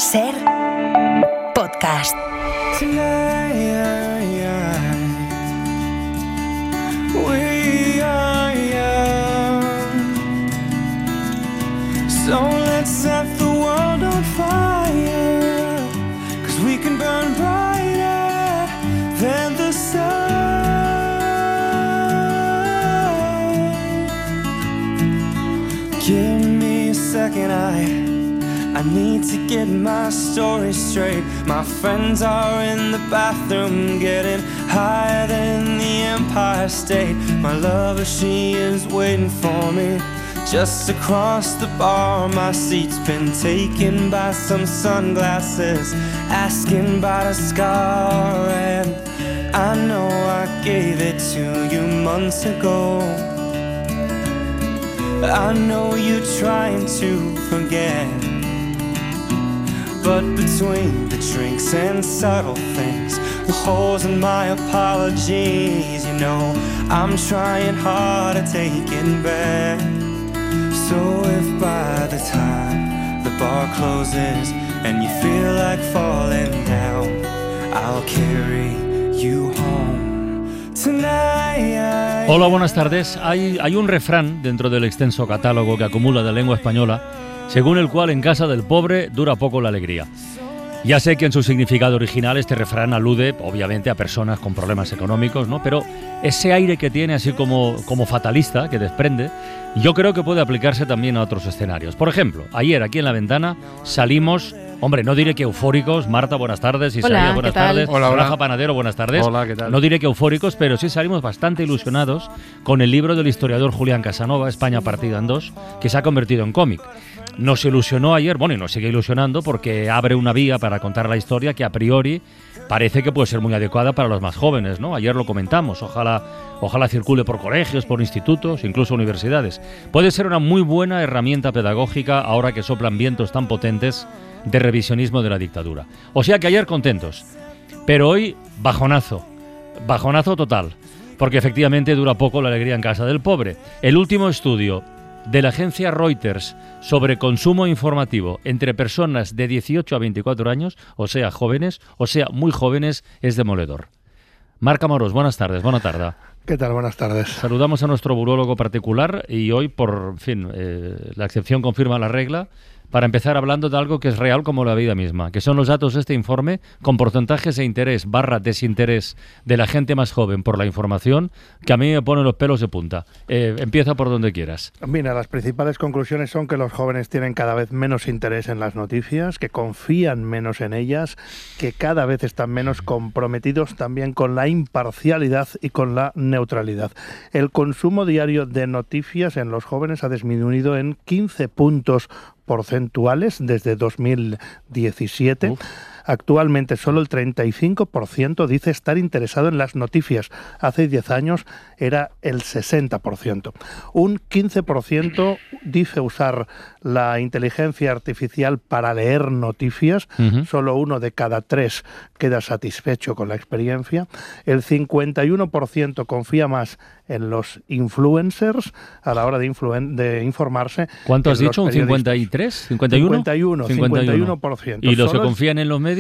Ser podcast. We are young, so let's set the world on fire, 'cause we can burn brighter than the sun. Give me a second, I need to get my story straight. My friends are in the bathroom getting higher than the Empire State. My lover, she is waiting for me just across the bar. My seat's been taken by some sunglasses, asking about a scar. And I know I gave it to you months ago. I know you're trying to forget, but between the drinks and subtle things, the holes in my apologies, you know, I'm trying hard to take it back. So if by the time the bar closes and you feel like falling down, I'll carry you home tonight. Hola, buenas tardes. Hay un refrán dentro del extenso catálogo que acumula de lengua española, según el cual en casa del pobre dura poco la alegría. Ya sé que en su significado original este refrán alude obviamente a personas con problemas económicos, ¿no? Pero ese aire que tiene así como fatalista que desprende, yo creo que puede aplicarse también a otros escenarios. Por ejemplo, ayer aquí en La Ventana salimos, hombre, no diré que eufóricos. Marta, buenas tardes. Isaías, buenas tardes. Hola. Rafa Panadero, buenas tardes. Hola, ¿qué tal? No diré que eufóricos, pero sí salimos bastante ilusionados con el libro del historiador Julián Casanova, España partida en dos, que se ha convertido en cómic. Nos ilusionó ayer, bueno, y nos sigue ilusionando porque abre una vía para contar la historia que a priori parece que puede ser muy adecuada para los más jóvenes, ¿no? Ayer lo comentamos, ojalá circule por colegios, por institutos, incluso universidades. Puede ser una muy buena herramienta pedagógica ahora que soplan vientos tan potentes de revisionismo de la dictadura. O sea que ayer contentos, pero hoy bajonazo total, porque efectivamente dura poco la alegría en casa del pobre. El último estudio de la agencia Reuters sobre consumo informativo entre personas de 18 a 24 años, o sea, jóvenes, o sea, muy jóvenes, es demoledor. Marc Amorós, buenas tardes, buena tarde. ¿Qué tal? Buenas tardes. Saludamos a nuestro burólogo particular y hoy, por fin, la excepción confirma la regla, para empezar hablando de algo que es real como la vida misma, que son los datos de este informe con porcentajes de interés / desinterés de la gente más joven por la información, que a mí me ponen los pelos de punta. Empieza por donde quieras. Mira, las principales conclusiones son que los jóvenes tienen cada vez menos interés en las noticias, que confían menos en ellas, que cada vez están menos comprometidos también con la imparcialidad y con la neutralidad. El consumo diario de noticias en los jóvenes ha disminuido en 15 puntos porcentuales desde 2017. Actualmente solo el 35% dice estar interesado en las noticias. Hace 10 años era el 60%. Un 15% dice usar la inteligencia artificial para leer noticias. Solo 1 de cada 3 queda satisfecho con la experiencia. El 51% confía más en los influencers a la hora de informarse. ¿Cuánto has dicho? ¿Un 53? ¿51? 51%. ¿Y los que confían en los medios?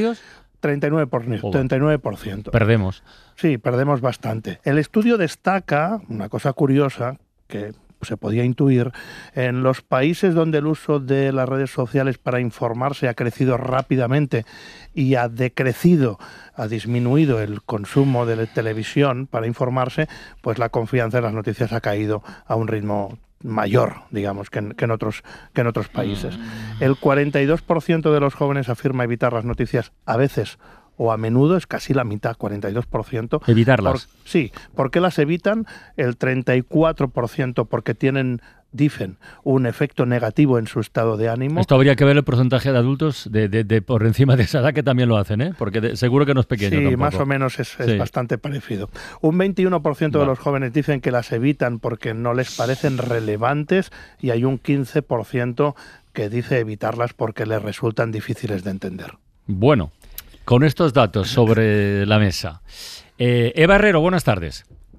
39%. Perdemos. Sí, perdemos bastante. El estudio destaca una cosa curiosa que se podía intuir: en los países donde el uso de las redes sociales para informarse ha crecido rápidamente y ha disminuido el consumo de la televisión para informarse, pues la confianza en las noticias ha caído a un ritmo mayor, digamos, que en otros países. El 42% de los jóvenes afirma evitar las noticias a veces o a menudo, es casi la mitad, 42%. ¿Evitarlas? Sí. ¿Por qué las evitan? El 34% porque dicen un efecto negativo en su estado de ánimo. Esto habría que ver el porcentaje de adultos de por encima de esa edad que también lo hacen, ¿eh? Porque seguro que no es pequeño. Sí, tampoco. Más o menos es bastante parecido. Un 21% de los jóvenes dicen que las evitan porque no les parecen relevantes y hay un 15% que dice evitarlas porque les resultan difíciles de entender. Bueno, con estos datos sobre la mesa. Eva Herrero, buenas tardes.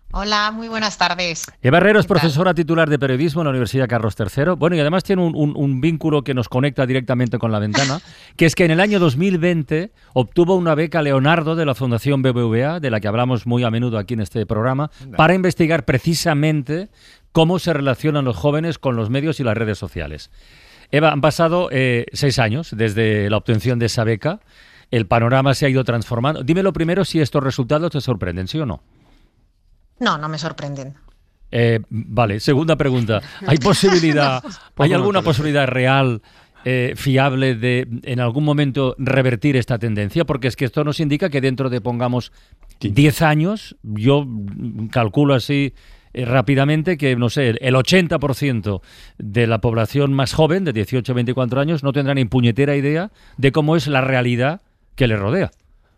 Hola, muy buenas tardes. Eva Herrero es profesora titular de periodismo en la Universidad Carlos III. Bueno, y además tiene un vínculo que nos conecta directamente con La Ventana, que es que en el año 2020 obtuvo una beca Leonardo de la Fundación BBVA, de la que hablamos muy a menudo aquí en este programa, para investigar precisamente cómo se relacionan los jóvenes con los medios y las redes sociales. Eva, han pasado 6 años desde la obtención de esa beca. El panorama se ha ido transformando. Dímelo primero si estos resultados te sorprenden, ¿sí o no? No, no me sorprenden. Vale, segunda pregunta. ¿Hay posibilidad, hay alguna posibilidad real, fiable de en algún momento revertir esta tendencia? Porque es que esto nos indica que dentro de, pongamos, 10 años, yo calculo así rápidamente que, no sé, el 80% de la población más joven, de 18 a 24 años, no tendrá ni puñetera idea de cómo es la realidad que les rodea.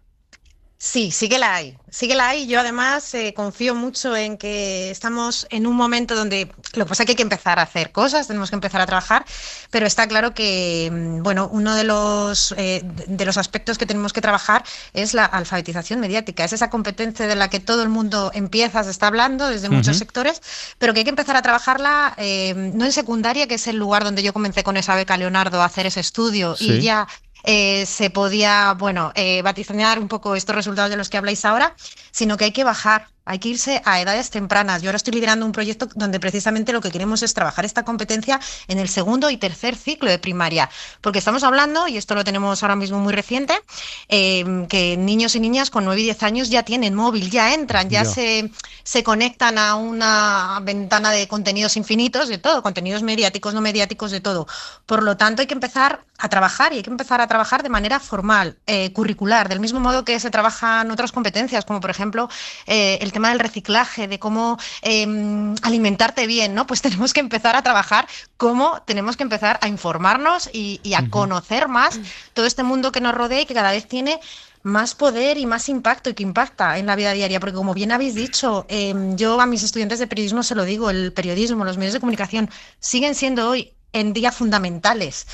Sí, sí que la hay. Yo además confío mucho en que estamos en un momento donde lo que pasa es que hay que empezar a hacer cosas, tenemos que empezar a trabajar, pero está claro que, bueno, uno de los aspectos que tenemos que trabajar es la alfabetización mediática. Es esa competencia de la que todo el mundo se está hablando desde muchos sectores, pero que hay que empezar a trabajarla no en secundaria, que es el lugar donde yo comencé con esa beca Leonardo a hacer ese estudio y ya se podía, vaticinar un poco estos resultados de los que habláis ahora, sino que hay que bajar, hay que irse a edades tempranas. Yo ahora estoy liderando un proyecto donde precisamente lo que queremos es trabajar esta competencia en el segundo y tercer ciclo de primaria, porque estamos hablando, y esto lo tenemos ahora mismo muy reciente, que niños y niñas con 9 y 10 años ya tienen móvil, ya entran, ya se conectan a una ventana de contenidos infinitos, de todo, contenidos mediáticos, no mediáticos, de todo. Por lo tanto, hay que empezar a trabajar, y hay que empezar a trabajar de manera formal, curricular, del mismo modo que se trabajan otras competencias, como por ejemplo el tema del reciclaje, de cómo alimentarte bien, ¿no? Pues tenemos que empezar a trabajar cómo tenemos que empezar a informarnos y a conocer más todo este mundo que nos rodea y que cada vez tiene más poder y más impacto, y que impacta en la vida diaria, porque como bien habéis dicho, yo a mis estudiantes de periodismo se lo digo, el periodismo, los medios de comunicación siguen siendo hoy en día fundamentales.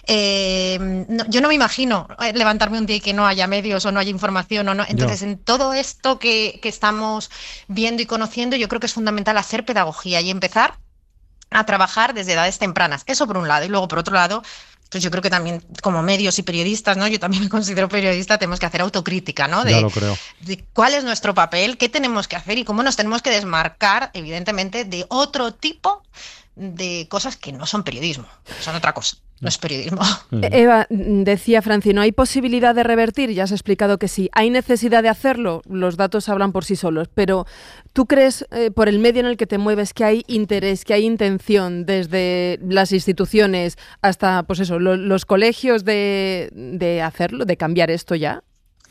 Yo no me imagino levantarme un día y que no haya medios o no haya información o no. Entonces, en todo esto que estamos viendo y conociendo, yo creo que es fundamental hacer pedagogía y empezar a trabajar desde edades tempranas. Eso por un lado. Y luego, por otro lado, pues yo creo que también como medios y periodistas, ¿no? Yo también me considero periodista, tenemos que hacer autocrítica, ¿no? Ya lo creo. De cuál es nuestro papel, qué tenemos que hacer y cómo nos tenemos que desmarcar, evidentemente, de otro tipo de cosas que no son periodismo, son otra cosa. No es periodismo. Eva, decía Francino, ¿hay posibilidad de revertir? Ya has explicado que sí. ¿Hay necesidad de hacerlo? Los datos hablan por sí solos. Pero ¿tú crees, por el medio en el que te mueves, que hay interés, que hay intención desde las instituciones hasta, pues eso, los colegios de hacerlo, de cambiar esto ya?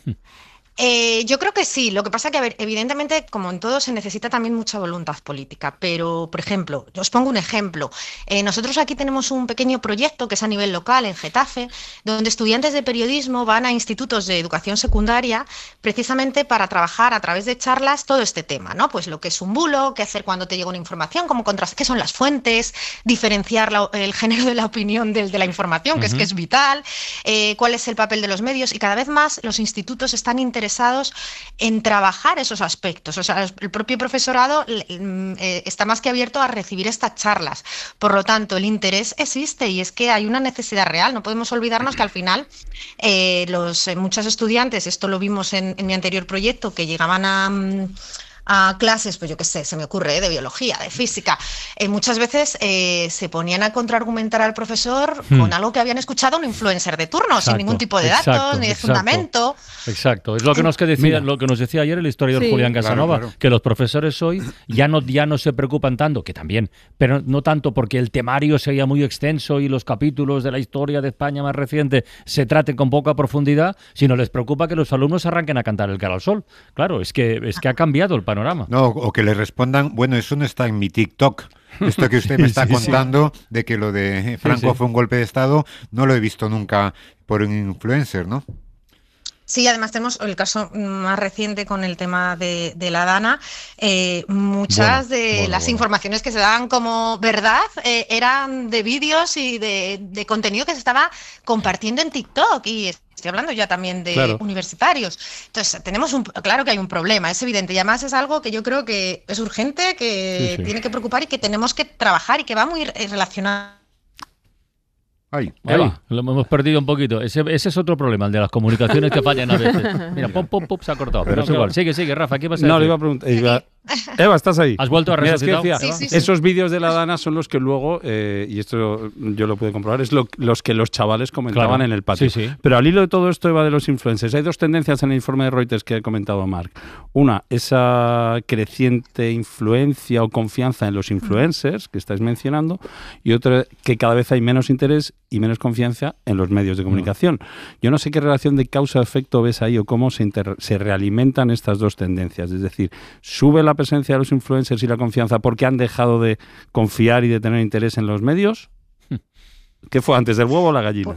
Yo creo que sí. Lo que pasa que, a ver, evidentemente, como en todo, se necesita también mucha voluntad política. Pero, por ejemplo, yo os pongo un ejemplo. Nosotros aquí tenemos un pequeño proyecto que es a nivel local, en Getafe, donde estudiantes de periodismo van a institutos de educación secundaria precisamente para trabajar a través de charlas todo este tema, ¿no? Pues lo que es un bulo, qué hacer cuando te llega una información, cómo contrastar, qué son las fuentes, diferenciar el género de la opinión del de la información, que es vital, cuál es el papel de los medios. Y cada vez más los institutos están interesados en trabajar esos aspectos. O sea, el propio profesorado está más que abierto a recibir estas charlas. Por lo tanto, el interés existe y es que hay una necesidad real. No podemos olvidarnos que al final muchos estudiantes, esto lo vimos en mi anterior proyecto, que llegaban a clases, pues yo qué sé, se me ocurre, de biología, de física, muchas veces se ponían a contraargumentar al profesor con algo que habían escuchado un influencer de turno, sin ningún tipo de datos ni de fundamento. Exacto, es lo que nos decía ayer el historiador Julián Casanova, claro. Que los profesores hoy ya no se preocupan tanto, que también, pero no tanto porque el temario sea muy extenso y los capítulos de la historia de España más reciente se traten con poca profundidad, sino les preocupa que los alumnos arranquen a cantar el cara al sol. Claro, es que ha cambiado el panorama. No, o que le respondan, bueno, eso no está en mi TikTok. Esto que usted me está contando de que lo de Franco fue un golpe de Estado, no lo he visto nunca por un influencer, ¿no? Sí, además tenemos el caso más reciente con el tema de la Dana. Muchas de las informaciones que se daban como verdad eran de vídeos y de contenido que se estaba compartiendo en TikTok. Y estoy hablando ya también de universitarios. Entonces, claro que hay un problema, es evidente. Y además es algo que yo creo que es urgente, que tiene que preocupar y que tenemos que trabajar y que va muy relacionado. Lo hemos perdido un poquito. Ese es otro problema, el de las comunicaciones que fallan a veces. Mira, se ha cortado, pero es igual. Sigue, Rafa, ¿qué pasa? No, le iba a preguntar. Eva, ¿estás ahí? ¿Has vuelto a resucitar? Sí. Esos vídeos de la Dana son los que luego, y esto yo lo puedo comprobar, es los que los chavales comentaban en el patio. Sí. Pero al hilo de todo esto, Eva, de los influencers, hay dos tendencias en el informe de Reuters que ha comentado Marc. Una, esa creciente influencia o confianza en los influencers que estáis mencionando, y otra, que cada vez hay menos interés y menos confianza en los medios de comunicación. Yo no sé qué relación de causa-efecto ves ahí o cómo se realimentan estas dos tendencias. Es decir, sube la presencia de los influencers y la confianza porque han dejado de confiar y de tener interés en los medios. ¿Qué fue antes, del huevo o la gallina?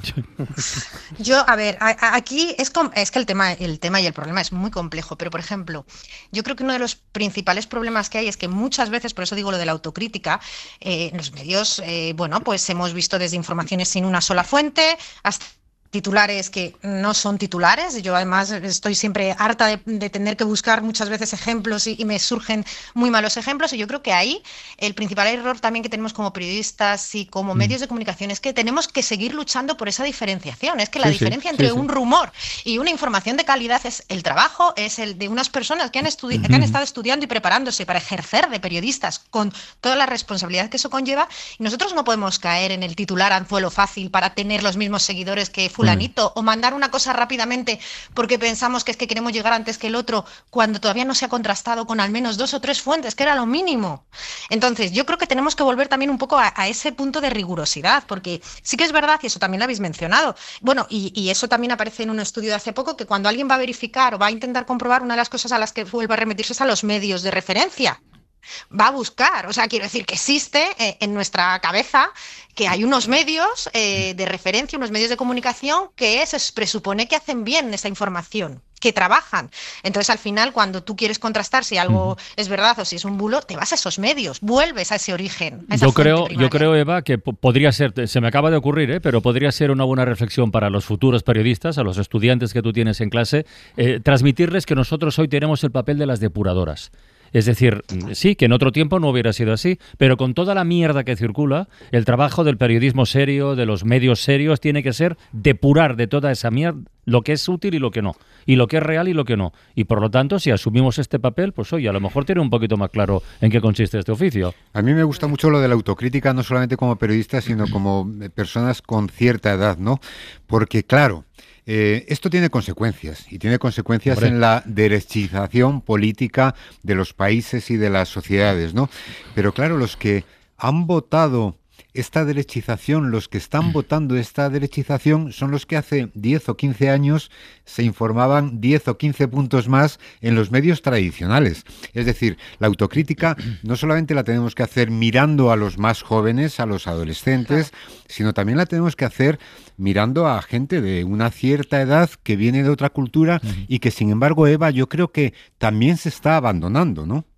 Yo, a ver, aquí es que el tema y el problema es muy complejo, pero por ejemplo, yo creo que uno de los principales problemas que hay es que muchas veces, por eso digo lo de la autocrítica, en los medios, pues hemos visto desde informaciones sin una sola fuente hasta titulares que no son titulares. Yo además estoy siempre harta de tener que buscar muchas veces ejemplos y me surgen muy malos ejemplos, y yo creo que ahí el principal error también que tenemos como periodistas y como medios de comunicación es que tenemos que seguir luchando por esa diferenciación. Es que la diferencia entre un rumor y una información de calidad es el trabajo, es el de unas personas que han estado estudiando y preparándose para ejercer de periodistas con toda la responsabilidad que eso conlleva, y nosotros no podemos caer en el titular anzuelo fácil para tener los mismos seguidores que fulanito, o mandar una cosa rápidamente porque pensamos que es que queremos llegar antes que el otro, cuando todavía no se ha contrastado con al menos 2 o 3 fuentes, que era lo mínimo. Entonces, yo creo que tenemos que volver también un poco a ese punto de rigurosidad, porque sí que es verdad, y eso también lo habéis mencionado, bueno, y eso también aparece en un estudio de hace poco, que cuando alguien va a verificar o va a intentar comprobar, una de las cosas a las que vuelve a remitirse es a los medios de referencia. Va a buscar, o sea, quiero decir que existe en nuestra cabeza que hay unos medios de referencia, unos medios de comunicación que se presupone que hacen bien esa información, que trabajan. Entonces, al final, cuando tú quieres contrastar si algo es verdad o si es un bulo, te vas a esos medios, vuelves a ese origen. A esa yo creo, Eva, que podría ser, se me acaba de ocurrir, pero podría ser una buena reflexión para los futuros periodistas, a los estudiantes que tú tienes en clase, transmitirles que nosotros hoy tenemos el papel de las depuradoras. Es decir, sí, que en otro tiempo no hubiera sido así, pero con toda la mierda que circula, el trabajo del periodismo serio, de los medios serios, tiene que ser depurar de toda esa mierda lo que es útil y lo que no, y lo que es real y lo que no. Y por lo tanto, si asumimos este papel, pues oye, a lo mejor tiene un poquito más claro en qué consiste este oficio. A mí me gusta mucho lo de la autocrítica, no solamente como periodistas, sino como personas con cierta edad, ¿no? Porque, claro, esto tiene consecuencias, y tiene consecuencias en la derechización política de los países y de las sociedades, ¿no? Pero claro, los que han votado esta derechización, los que están votando esta derechización son los que hace 10 o 15 años se informaban 10 o 15 puntos más en los medios tradicionales. Es decir, la autocrítica no solamente la tenemos que hacer mirando a los más jóvenes, a los adolescentes, sino también la tenemos que hacer mirando a gente de una cierta edad que viene de otra cultura y que, sin embargo, Eva, yo creo que también se está abandonando, ¿no?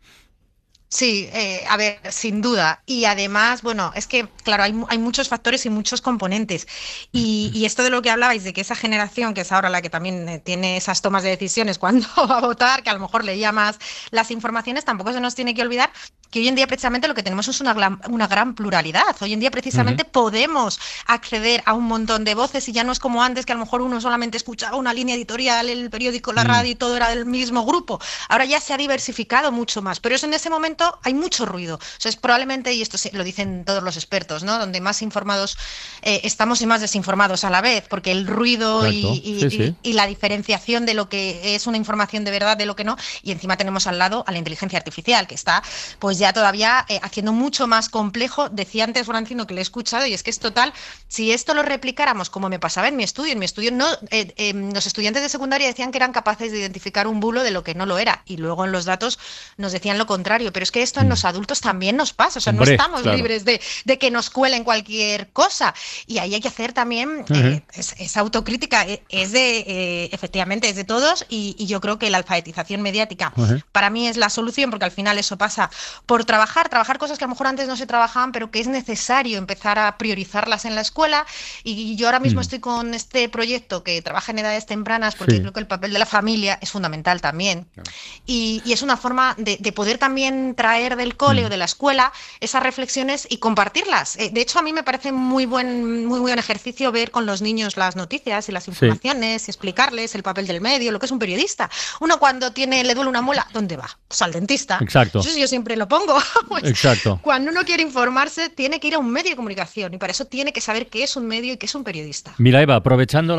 Sí, a ver, sin duda. Y además, bueno, es que, claro, hay muchos factores y muchos componentes. Y esto de lo que hablabais, de que esa generación, que es ahora la que también tiene esas tomas de decisiones cuando va a votar, que a lo mejor leía más las informaciones, tampoco se nos tiene que olvidar que hoy en día precisamente lo que tenemos es una gran pluralidad. Hoy en día precisamente podemos acceder a un montón de voces, y ya no es como antes, que a lo mejor uno solamente escuchaba una línea editorial, el periódico, la radio, y todo era del mismo grupo. Ahora ya se ha diversificado mucho más, pero eso, en ese momento hay mucho ruido. O sea, es probablemente, y esto lo dicen todos los expertos, ¿no?, donde más informados estamos y más desinformados a la vez, porque el ruido y la diferenciación de lo que es una información de verdad de lo que no, y encima tenemos al lado a la inteligencia artificial, que está pues ya todavía haciendo mucho más complejo. Decía antes Francino, que le he escuchado, y es que es total, si esto lo replicáramos como me pasaba en mi estudio no, los estudiantes de secundaria decían que eran capaces de identificar un bulo de lo que no lo era, y luego en los datos nos decían lo contrario, pero es que esto en los adultos también nos pasa, o sea, no estamos libres de que nos cuelen cualquier cosa, y ahí hay que hacer también esa autocrítica, efectivamente es de todos, y yo creo que la alfabetización mediática para mí es la solución, porque al final eso pasa por trabajar cosas que a lo mejor antes no se trabajaban, pero que es necesario empezar a priorizarlas en la escuela, y yo ahora mismo estoy con este proyecto que trabaja en edades tempranas, porque creo que el papel de la familia es fundamental también, y es una forma de poder también traer del cole o de la escuela esas reflexiones y compartirlas. De hecho, a mí me parece muy buen ejercicio ver con los niños las noticias y las informaciones, y explicarles el papel del medio, lo que es un periodista. Uno cuando le duele una muela, ¿dónde va? Pues al dentista. Exacto. Eso yo siempre lo pongo. Pues, exacto. Cuando uno quiere informarse, tiene que ir a un medio de comunicación, y para eso tiene que saber qué es un medio y qué es un periodista. Mira, Eva, aprovechando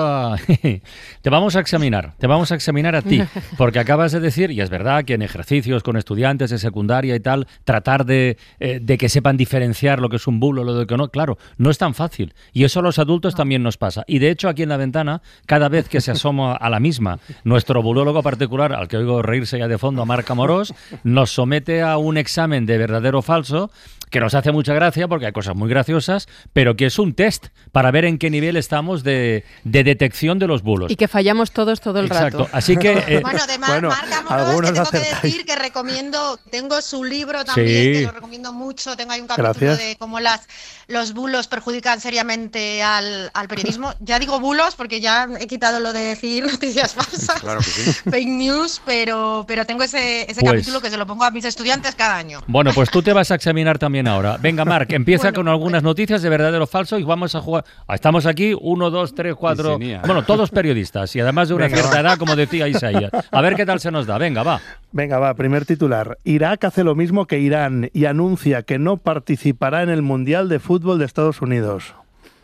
te vamos a examinar a ti, porque acabas de decir, y es verdad que en ejercicios con estudiantes de secundaria y tal, tratar de que sepan diferenciar lo que es un bulo, lo de que no, claro, no es tan fácil, y eso a los adultos también nos pasa, y de hecho aquí en La Ventana, cada vez que se asoma a la misma, nuestro bulólogo particular, al que oigo reírse ya de fondo, Marc Amorós, nos somete a un examen de verdadero o falso, que nos hace mucha gracia porque hay cosas muy graciosas, pero que es un test para ver en qué nivel estamos de detección de los bulos. Y que fallamos todos todo el rato. Así que... bueno, de Marc Amorós, que tengo que decir que recomiendo, tengo su libro también, que lo recomiendo mucho, tengo ahí un capítulo de cómo los bulos perjudican seriamente al periodismo. Ya digo bulos porque ya he quitado lo de decir noticias falsas, claro que sí. Fake news, pero tengo ese capítulo que se lo pongo a mis estudiantes cada año. Bueno, pues tú te vas a examinar también ahora. Venga, Marc, empieza con algunas noticias de verdadero o falso y vamos a jugar. Estamos aquí, 1, 2, 3, 4... Bueno, todos periodistas y además de una cierta edad, como decía Isaías. A ver qué tal se nos da. Venga, va, primer titular. Irak hace lo mismo que Irán y anuncia que no participará en el Mundial de Fútbol de Estados Unidos.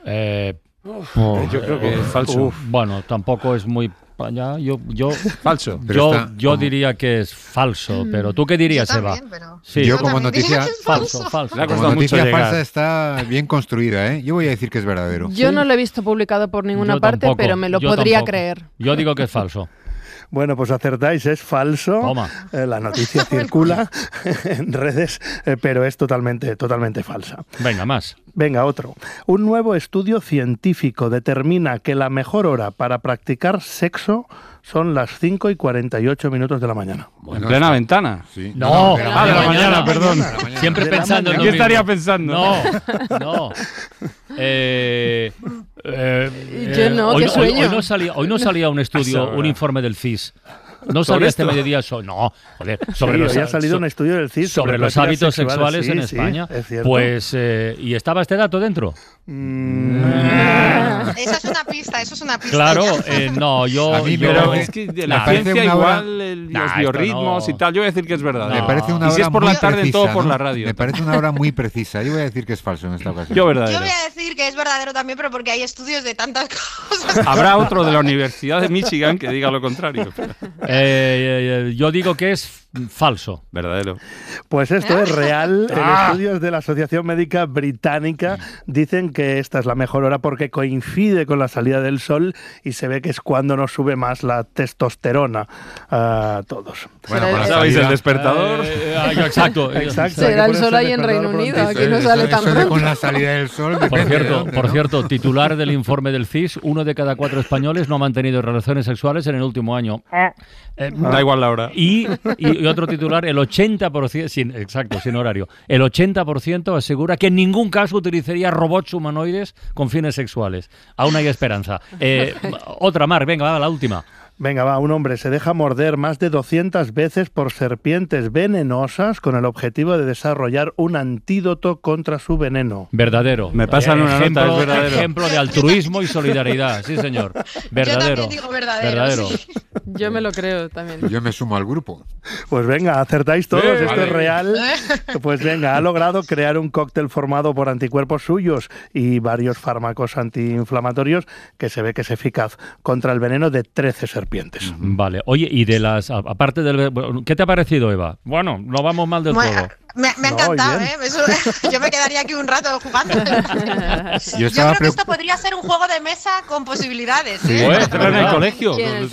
Yo creo que es falso. Bueno, tampoco es muy... Falso. Yo diría que es falso, pero ¿tú qué dirías, también, Eva? Pero... Sí. Yo como noticia falso. Como noticia falsa está bien construida, ¿eh? Yo voy a decir que es verdadero. Yo no lo he visto publicado por ninguna parte, pero me lo podría creer. Yo digo que es falso. Bueno, pues acertáis, es falso. Toma. La noticia circula en redes, pero es totalmente falsa. Venga, más. Venga, otro. Un nuevo estudio científico determina que la mejor hora para practicar sexo son las 5:48 de la mañana. Bueno, ¿en plena ventana? Sí. No, de la mañana, perdón. Siempre pensando en lo ¿Qué mismo. estaría pensando? No. Yo no, qué sueño. Hoy no salía un estudio, un informe del CIS. No salía este mediodía sobre ha salido un estudio del CIS sobre los hábitos sexuales en España. Pues y estaba este dato dentro. Eso es una pista. Claro, no, pero es que de la ciencia igual los biorritmos y tal, yo voy a decir que es verdad. Me parece una hora y si es por muy la tarde, precisa, todo por ¿no? la radio. Me parece una hora muy precisa. Yo voy a decir que es falso en esta ocasión. Yo verdadero. Yo voy a decir que es verdadero también, pero porque hay estudios de tantas cosas. Habrá otro de la Universidad de Michigan que diga lo contrario. Yo digo que es falso. Verdadero. Pues esto es real. En estudios de la Asociación Médica Británica dicen que esta es la mejor hora porque coincide con la salida del sol y se ve que es cuando nos sube más la testosterona a todos. Bueno, ¿sabéis el despertador? Exacto. Será el sol ahí en Reino Unido. Aquí no sale tan pronto. Con la salida del sol. Por cierto, titular del informe del CIS, 1 de cada 4 españoles no ha mantenido relaciones sexuales en el último año. Da igual la hora. Y otro titular, el 80%, sin horario, el 80% asegura que en ningún caso utilizaría robots humanoides con fines sexuales. Aún hay esperanza. Otra, Marc, venga, va, la última. Venga, va, un hombre se deja morder más de 200 veces por serpientes venenosas con el objetivo de desarrollar un antídoto contra su veneno. Verdadero. Me pasan una nota, es verdadero. Ejemplo de altruismo y solidaridad, sí señor. Verdadero. Yo también digo verdadero. Sí. Yo me lo creo también. Yo me sumo al grupo. Pues venga, acertáis todos, esto es real. Pues venga, ha logrado crear un cóctel formado por anticuerpos suyos y varios fármacos antiinflamatorios que se ve que es eficaz contra el veneno de 13 serpientes. serpientes. Vale. Oye, y de las... Aparte del... ¿Qué te ha parecido, Eva? Bueno, no vamos mal del todo. Me ha encantado, ¿eh? Yo me quedaría aquí un rato jugando. Yo creo que esto podría ser un juego de mesa con posibilidades, ¿eh? Pues, en el colegio.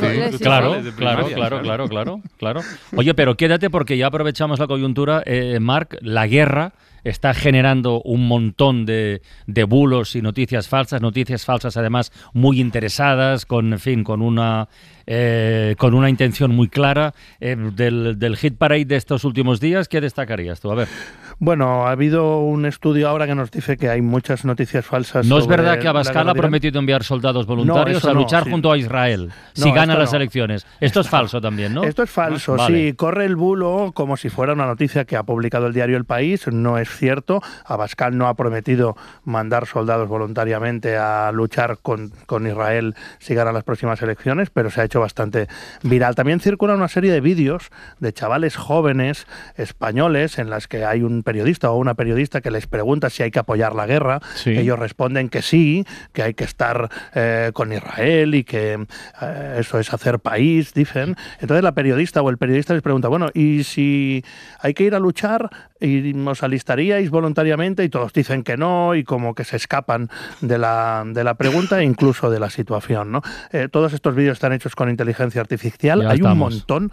Claro. Oye, pero quédate porque ya aprovechamos la coyuntura. Marc, la guerra está generando un montón de bulos y noticias falsas además muy interesadas, con una intención muy clara. Del hit parade de estos últimos días, ¿qué destacarías tú? A ver. Bueno, ha habido un estudio ahora que nos dice que hay muchas noticias falsas. ¿No es verdad que Abascal ha prometido enviar soldados voluntarios a luchar junto a Israel si gana las elecciones? Esto es falso también, ¿no? Esto es falso, sí. Corre el bulo como si fuera una noticia que ha publicado el diario El País. No es cierto. Abascal no ha prometido mandar soldados voluntariamente a luchar con Israel si gana las próximas elecciones, pero se ha hecho bastante viral. También circula una serie de vídeos de chavales jóvenes españoles en las que hay un periodista o una periodista que les pregunta si hay que apoyar la guerra. Sí. Ellos responden que sí, que hay que estar con Israel y que eso es hacer país, dicen. Entonces la periodista o el periodista les pregunta, bueno, ¿y si hay que ir a luchar y os alistaríais voluntariamente? Y todos dicen que no, y como que se escapan de la pregunta e incluso de la situación, ¿no? Todos estos vídeos están hechos con inteligencia artificial. Hay un montón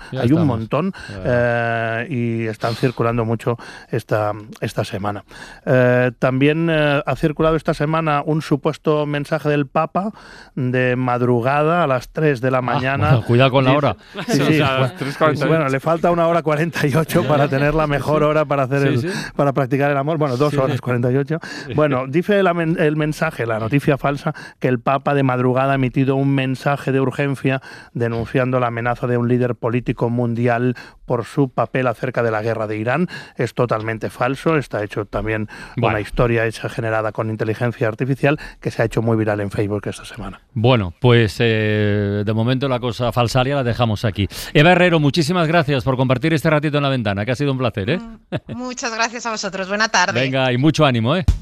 y están circulando mucho esta semana. También ha circulado esta semana un supuesto mensaje del Papa de madrugada a las 3 de la mañana. Bueno, cuidado con la hora. Bueno, le falta 1 hora 48 para tener la mejor hora para hacer para practicar el amor. Bueno, 2 horas 48. Bueno, dice el mensaje, la noticia falsa, que el Papa de madrugada ha emitido un mensaje de urgencia denunciando la amenaza de un líder político mundial por su papel acerca de la guerra de Irán. Es totalmente falso. Está hecho también una historia generada con inteligencia artificial que se ha hecho muy viral en Facebook esta semana. Bueno, pues de momento la cosa falsaria la dejamos aquí. Eva Herrero, muchísimas gracias por compartir este ratito en La Ventana, que ha sido un placer, ¿eh? Muchas gracias a vosotros. Buena tarde. Venga, y mucho ánimo, ¿eh?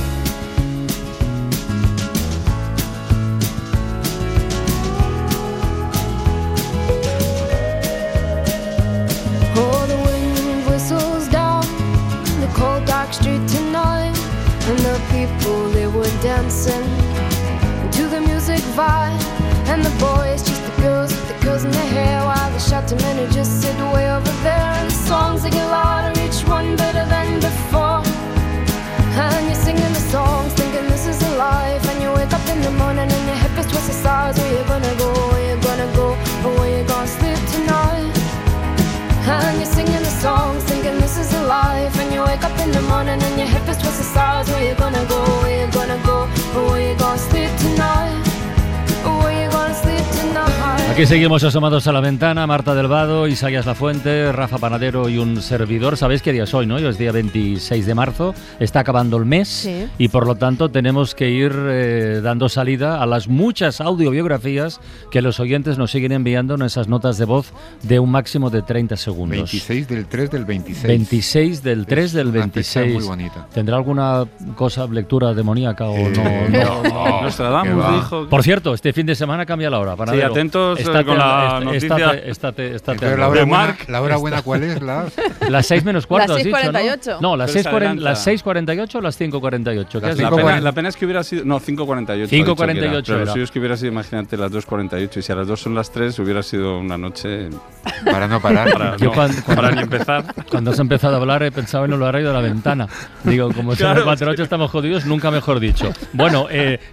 Street tonight, and the people, they were dancing to the music vibe, and the boys chased the girls with the curls in their hair, while the shouting men who just sit way over there. And the songs, they get louder, each one better than before, and you're singing the songs thinking this is a life, and you wake up in the morning and your hip is twisted sides. Where you gonna go, where you gonna go, or where you gonna sleep tonight? And you're singing the songs thinking this is a life, and you wake up in the morning and your hip is twisted sides. Where you gonna go, where you gonna go, or where you gonna sleep tonight, or where you gonna sleep tonight. Aquí seguimos asomados a la ventana, Marta Delvado, Isaías Lafuente, Rafa Panadero y un servidor. ¿Sabéis qué día es hoy, no? Hoy es día 26 de marzo, está acabando el mes y por lo tanto tenemos que ir dando salida a las muchas audiobiografías que los oyentes nos siguen enviando en esas notas de voz de un máximo de 30 segundos. 26 del 3 del 26. 26 del 3 del 26. Muy bonita. ¿Tendrá alguna cosa, lectura demoníaca o no? Nostradamus dijo... Por cierto, este fin de semana cambia la hora. Panadero. Sí, atentos con la noticia. Estate la hora buena, ¿cuál es? Las 6 menos cuarto, las 6:48. ¿No? Las 6:48 o las 5:48. La pena es que hubiera sido... No, 5:48. 5:48 Pero lo suyo es que hubiera sido, imagínate, las 2:48. Y si a las 2 son las 3, hubiera sido una noche... Para no parar. Para ni empezar. Cuando has empezado a hablar he pensado en el horario de La Ventana. Digo, como son las 4:08 estamos jodidos, nunca mejor dicho. Bueno,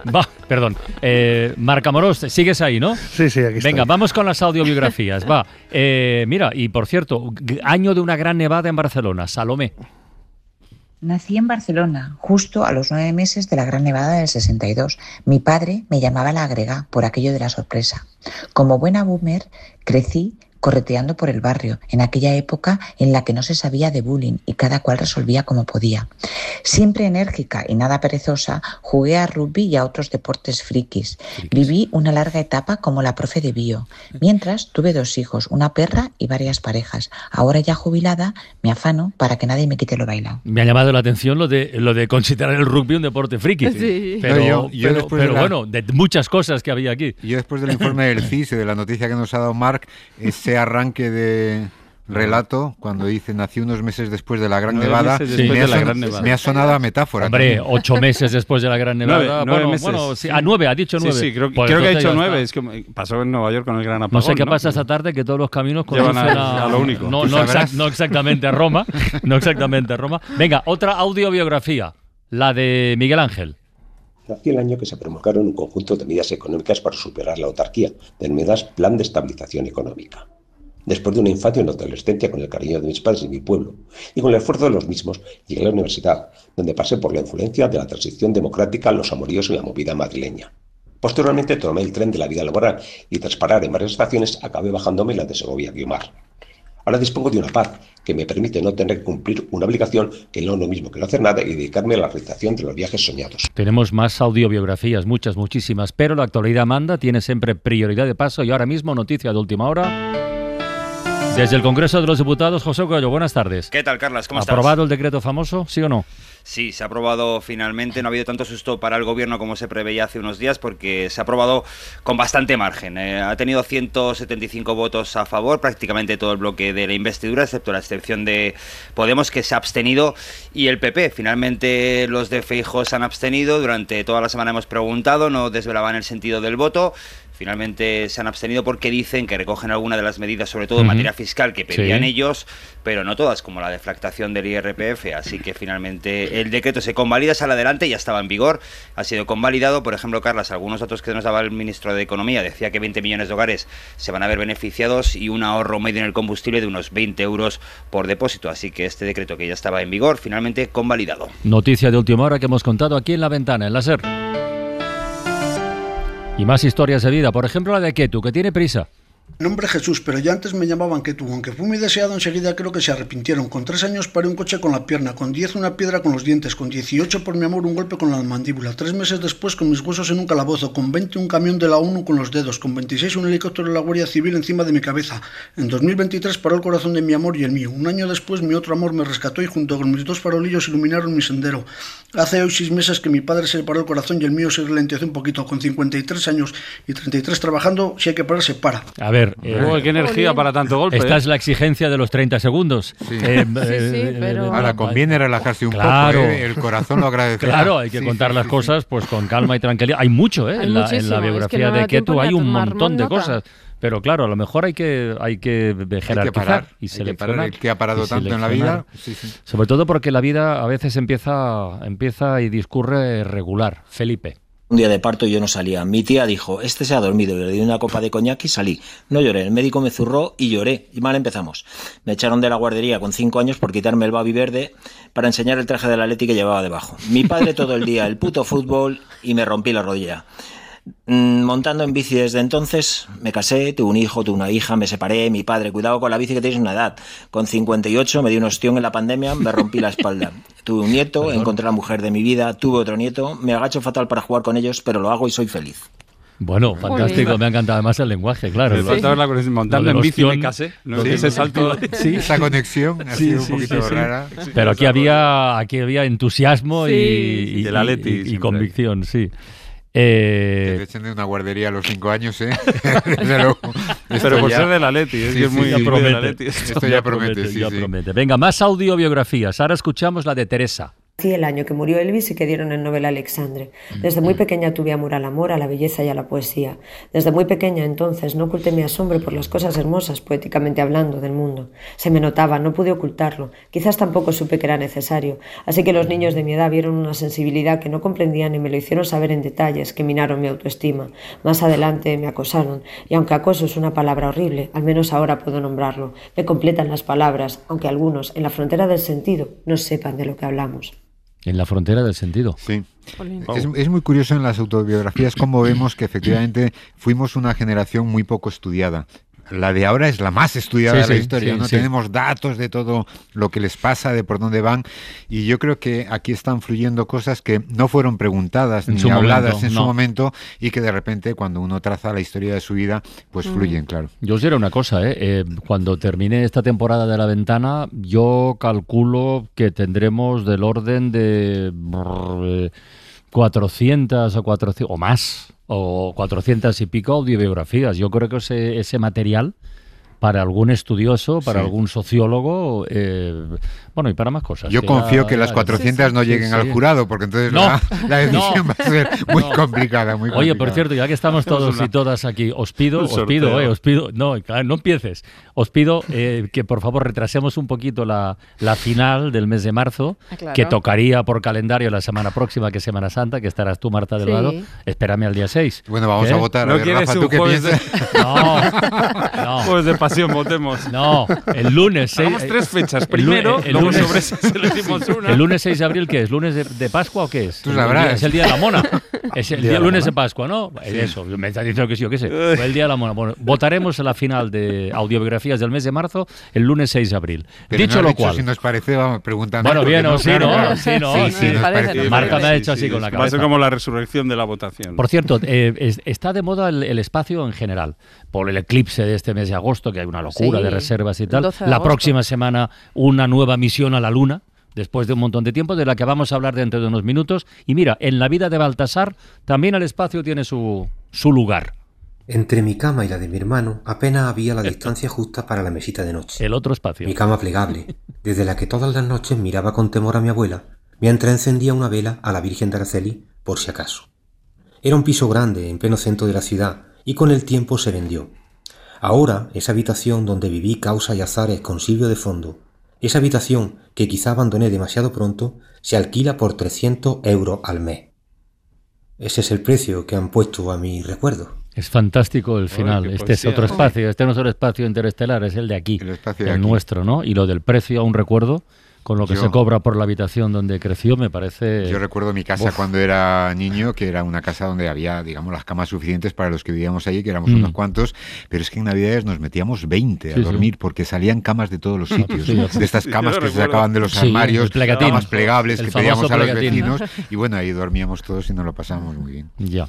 Marc Amorós, sigues ahí, ¿no? Sí, aquí estoy. Venga, vamos con las audiobiografías. Mira, y por cierto, año de una gran nevada en Barcelona. Salomé. Nací en Barcelona, justo a los 9 meses de la gran nevada del 62. Mi padre me llamaba la agrega por aquello de la sorpresa. Como buena boomer, crecí correteando por el barrio, en aquella época en la que no se sabía de bullying y cada cual resolvía como podía. Siempre enérgica y nada perezosa, jugué a rugby y a otros deportes frikis. Viví una larga etapa como la profe de bio. Mientras tuve 2 hijos, una perra y varias parejas. Ahora ya jubilada, me afano para que nadie me quite lo bailado. Me ha llamado la atención lo de considerar el rugby un deporte friki. Sí. Pero pero bueno, de muchas cosas que había aquí. Yo después del informe del CIS y de la noticia que nos ha dado Marc, ese arranque de relato, cuando dice nací unos meses después de la Gran Nevada, me ha sonado a metáfora. Hombre, también. 8 meses después de la Gran Nevada. 9 meses. Sí, a 9, ha dicho 9. Sí, creo Pues que ha dicho ya 9. Es que pasó en Nueva York con el gran apagón. No sé qué pasa esta tarde, que todos los caminos conducen a lo único. No exactamente a Roma. No exactamente a Roma. Venga, otra audiobiografía, la de Miguel Ángel. Nací el año que se promulgaron un conjunto de medidas económicas para superar la autarquía, denominadas Plan de Estabilización Económica. Después de una infancia y una adolescencia con el cariño de mis padres y mi pueblo, y con el esfuerzo de los mismos, llegué a la universidad, donde pasé por la influencia de la transición democrática, los amoríos y la movida madrileña. Posteriormente tomé el tren de la vida laboral y tras parar en varias estaciones acabé bajándome en la de Segovia-Guiomar. Ahora dispongo de una paz que me permite no tener que cumplir una obligación, que no es lo mismo que no hacer nada y dedicarme a la realización de los viajes soñados. Tenemos más audiobiografías, muchísimas, pero la actualidad manda, tiene siempre prioridad de paso y ahora mismo noticia de última hora. Desde el Congreso de los Diputados, José Coello, buenas tardes. ¿Qué tal, Carlas? ¿Cómo estás? ¿Aprobado el decreto famoso, sí o no? Sí, se ha aprobado finalmente. No ha habido tanto susto para el Gobierno como se preveía hace unos días, porque se ha aprobado con bastante margen. Ha tenido 175 votos a favor, prácticamente todo el bloque de la investidura, excepto la excepción de Podemos, que se ha abstenido, y el PP. Finalmente los de Feijóo se han abstenido. Durante toda la semana hemos preguntado, no desvelaban el sentido del voto. Finalmente se han abstenido porque dicen que recogen alguna de las medidas, sobre todo en materia fiscal, que pedían ellos, pero no todas, como la deflactación del IRPF. Así que finalmente el decreto se convalida, sale adelante, ya estaba en vigor, ha sido convalidado. Por ejemplo, Carlas, algunos datos que nos daba el ministro de Economía, decía que 20 millones de hogares se van a ver beneficiados y un ahorro medio en el combustible de unos 20 euros por depósito. Así que este decreto, que ya estaba en vigor, finalmente convalidado. Noticia de última hora que hemos contado aquí en La Ventana, en la SER. Y más historias de vida, por ejemplo la de Ketu, que tiene prisa. Nombre Jesús, pero ya antes me llamaban Ketu, aunque fui muy deseado enseguida creo que se arrepintieron. Con 3 años paré un coche con la pierna, con 10 una piedra con los dientes, con 18 por mi amor un golpe con la mandíbula, 3 meses después con mis huesos en un calabozo, con 20 un camión de la ONU con los dedos, con 26 un helicóptero de la Guardia Civil encima de mi cabeza. En 2023 paró el corazón de mi amor y el mío. Un año después mi otro amor me rescató y junto con mis 2 farolillos iluminaron mi sendero. Hace hoy 6 meses que mi padre se le paró el corazón y el mío se ralentizó un poquito. Con 53 años y 33 trabajando, si hay que parar se para. A ver, qué energía para tanto golpe. Esta es la exigencia de los 30 segundos. Sí. Pero... Ahora conviene relajarse un poco, el corazón lo agradece. Claro, hay que contar las cosas pues con calma y tranquilidad. Hay mucho en la biografía de Ketu, hay un montón de cosas. Pero claro, a lo mejor hay que jerarquizar y seleccionar. El que ha parado tanto en la vida. Sí. Sobre todo porque la vida a veces empieza y discurre regular. Felipe. Un día de parto yo no salía. Mi tía dijo, este se ha dormido. Le di una copa de coñac y salí. No lloré. El médico me zurró y lloré. Y mal empezamos. Me echaron de la guardería con 5 años por quitarme el babi verde para enseñar el traje del Atleti que llevaba debajo. Mi padre todo el día, el puto fútbol, y me rompí la rodilla. Montando en bici desde entonces, me casé, tuve un hijo, tuve una hija, me separé, mi padre, cuidado con la bici que tienes una edad. Con 58 me di un ostión en la pandemia, me rompí la espalda. Tuve un nieto, encontré a la mujer de mi vida, tuve otro nieto, me agacho fatal para jugar con ellos, pero lo hago y soy feliz. Bueno, fantástico, me ha encantado además el lenguaje, claro. Montando en bici me casé, ¿no? Ese salto, esa conexión ha sido un poquito rara. Pero aquí había entusiasmo y convicción, sí. Que te echen de una guardería a los 5 años, ¿eh? Pero por ser del Atleti, es que es muy del Atleti. Esto ya promete, sí. Venga, más audiobiografías. Ahora escuchamos la de Teresa. Nací el año que murió Elvis y que dieron el Nobel Alexandre. Desde muy pequeña tuve amor al amor, a la belleza y a la poesía. Desde muy pequeña entonces no oculté mi asombro por las cosas hermosas, poéticamente hablando, del mundo. Se me notaba, no pude ocultarlo. Quizás tampoco supe que era necesario. Así que los niños de mi edad vieron una sensibilidad que no comprendían y me lo hicieron saber en detalles que minaron mi autoestima. Más adelante me acosaron. Y aunque acoso es una palabra horrible, al menos ahora puedo nombrarlo. Me completan las palabras, aunque algunos, en la frontera del sentido, no sepan de lo que hablamos. En la frontera del sentido. Sí. Es muy curioso en las autobiografías cómo vemos que efectivamente fuimos una generación muy poco estudiada. la de ahora es la más estudiada de la historia. No sí. tenemos datos de todo lo que les pasa, de por dónde van, y yo creo que aquí están fluyendo cosas que no fueron preguntadas ni habladas en su momento, y que de repente cuando uno traza la historia de su vida, pues fluyen, claro. Yo os diré una cosa, cuando termine esta temporada de La Ventana, yo calculo que tendremos del orden de 400 o más, o 400 y pico audiobiografías. Yo creo que ese material, para algún estudioso, para algún sociólogo, y para más cosas. Yo confío que las 400 no lleguen al jurado, porque entonces la decisión va a ser muy complicada. Oye, por cierto, ya que estamos todos y todas aquí, os pido, no empieces, os pido que por favor retrasemos un poquito la final del mes de marzo, que tocaría por calendario la semana próxima, que es Semana Santa, que estarás tú, Marta Delgado. Espérame al día 6. Bueno, vamos a votar. ¿No quieres Rafa, ¿tú qué piensas? No. Jueves de pasión, votemos. No, el lunes 6. Hagamos 3 fechas. Primero, el lunes, sobre ese elegimos una. ¿El lunes 6 de abril qué es? ¿Lunes de Pascua o qué es? Tú sabrás. Es el día de la mona. Es el lunes de Pascua, ¿no? Eso, me está diciendo que sí o qué sé. Fue el día de la mona. Bueno, votaremos en la final de audiobiografías del mes de marzo el lunes 6 de abril. Pero dicho lo cual. Si nos parece, vamos preguntando. Bueno, bien, o sí, ¿no? Sí, Marta me ha hecho así con la cabeza. Va a ser como la resurrección de la votación. Por cierto, está de moda el espacio en general, por el eclipse de este mes de agosto, que hay una locura de reservas y tal. La próxima semana una nueva misión a la Luna, después de un montón de tiempo, de la que vamos a hablar dentro de unos minutos. Y mira, en la vida de Baltasar también el espacio tiene su lugar. Entre mi cama y la de mi hermano apenas había la distancia justa para la mesita de noche. El otro espacio. Mi cama plegable, desde la que todas las noches miraba con temor a mi abuela, mientras encendía una vela a la Virgen de Araceli, por si acaso. Era un piso grande, en pleno centro de la ciudad, y con el tiempo se vendió. Ahora, esa habitación donde viví causa y azares con Silvio de fondo, esa habitación que quizá abandoné demasiado pronto, se alquila por 300 euros al mes. Ese es el precio que han puesto a mi recuerdo. Es fantástico el final. Este es otro espacio, este no es el espacio interestelar, es el de aquí, el nuestro, ¿no? Y lo del precio a un recuerdo, con lo que se cobra por la habitación donde creció, me parece... Yo recuerdo mi casa cuando era niño, que era una casa donde había, digamos, las camas suficientes para los que vivíamos allí, que éramos unos cuantos, pero es que en Navidades nos metíamos 20 a dormir, porque salían camas de todos los sitios, de estas camas que se sacaban de los armarios, camas plegables que pedíamos a los vecinos, y bueno, ahí dormíamos todos y nos lo pasábamos muy bien. Ya.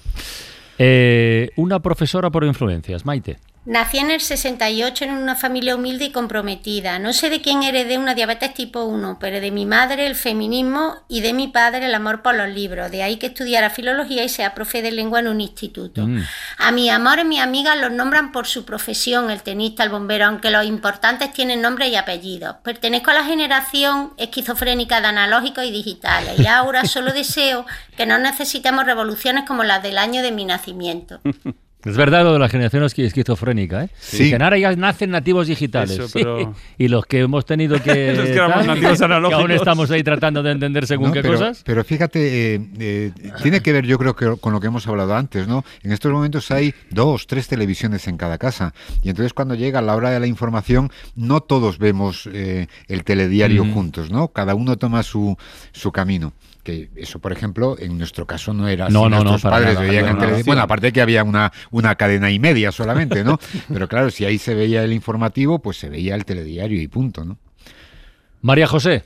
Una profesora por influencias, Maite. Nací en el 68 en una familia humilde y comprometida. No sé de quién heredé una diabetes tipo 1, pero de mi madre el feminismo y de mi padre el amor por los libros. De ahí que estudiara filología y sea profe de lengua en un instituto. A mis amores, mis amigas los nombran por su profesión, el tenista, el bombero, aunque los importantes tienen nombre y apellidos. Pertenezco a la generación esquizofrénica de analógicos y digitales y ahora solo deseo que no necesitemos revoluciones como las del año de mi nacimiento. Es verdad lo de la generación esquizofrénica, ¿eh? Sí. Que ahora ya nacen nativos digitales. Eso, pero... Y los que hemos tenido que... los que éramos nativos analógicos. Que aún estamos ahí tratando de entender según qué cosas. Pero fíjate, tiene que ver, yo creo, que con lo que hemos hablado antes, ¿no? En estos momentos hay 2, 3 televisiones en cada casa. Y entonces cuando llega la hora de la información, no todos vemos el telediario juntos, ¿no? Cada uno toma su camino. Que eso, por ejemplo, en nuestro caso no era así. Nuestros padres veían en televisión. Bueno, aparte de que había una cadena y media solamente, ¿no? Pero claro, si ahí se veía el informativo, pues se veía el telediario y punto, ¿no? María José.